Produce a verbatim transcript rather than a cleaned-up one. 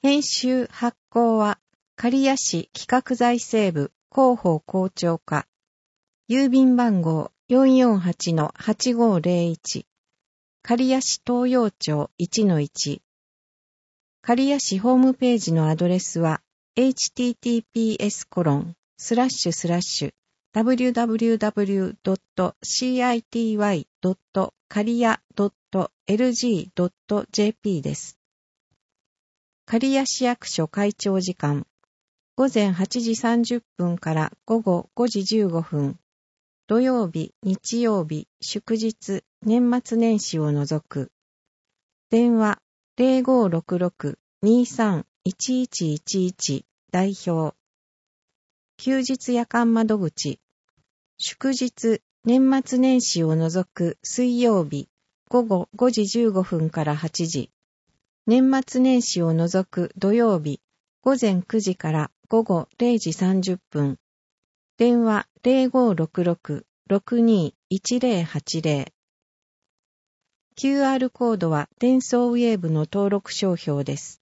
編集発行は、刈谷市企画財政部広報校長課。郵便番号 よんよんはちのはちごーぜろいち。刈谷市東洋町 いちのいち。刈谷市ホームページのアドレスは、エイチティーティーピーエスコロンスラッシュスラッシュダブリューダブリューダブリュードットシーアイティーワイドットカリヤドットエルジードットジェーピー です。刈谷市役所開庁時間、午前はちじさんじゅっぷんから午後ごじじゅうごふん、土曜日、日曜日、祝日、年末年始を除く。電話 ゼロごーろくろくにーさんいちいちいちいち 代表。休日夜間窓口。祝日、年末年始を除く水曜日、午後ごじじゅうごふんからはちじ。年末年始を除く土曜日、午前くじから午後れいじさんじゅっぷん。電話 ゼロごーろくろくろくにーいちぜろはちぜろ。キューアール コードはデンソーウェーブの登録商標です。